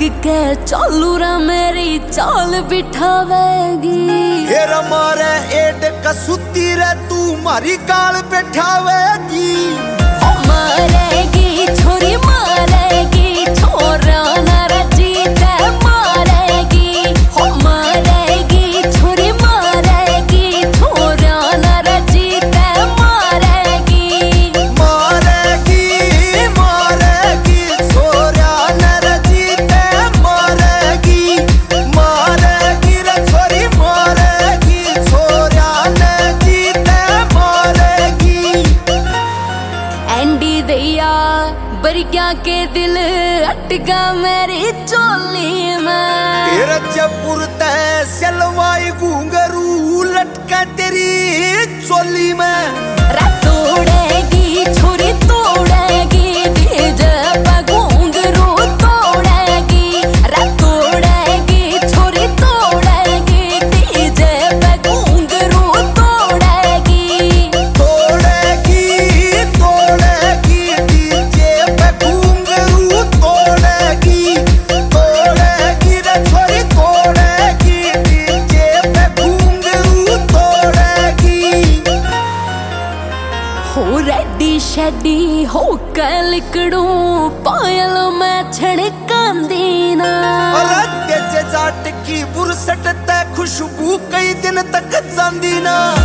के चालू रा मेरी चाल बिठावेगी। हेरा मारे एड कसुती रे तू मारी गाल बैठावेगी। मारेगी छोरी मारेगी, छोरा नारा जीते मारेगी। हो मारेगी छोरी मारेगी, छोरा नारा जीते मारेगी। मारेगी मारेगी छोरा नारा जीते मारेगी। मारेगी रे छोरी मारेगी, छोरा ने जीते मारेगी। एंडी दैया बरिया के दिल अटका मेरी चोली में। तेरा जयपुर तय सलवाई घूंघरू लटका तेरी चोली में। तोड़ेगी छोरी तोड़ेगी, डीजे पे घूंघरू तोड़ेगी। तोड़ेगी छोरी तोड़ेगी, डीजे पे घूंघरू तोड़ेगी। तोड़ेगी तोड़ेगी डीजे पे घूंघरू तोड़ेगी। तोड़ेगी रे छोरी तोड़ेगी, डीजे पे घूंघरू तोड़ेगी। हो रेडी शेडी हो के लिकड़ू, पायल में छड़कांदी ना। तेजे जाट की बुरसट ते खुशबू कई दिन तक जांदी ना।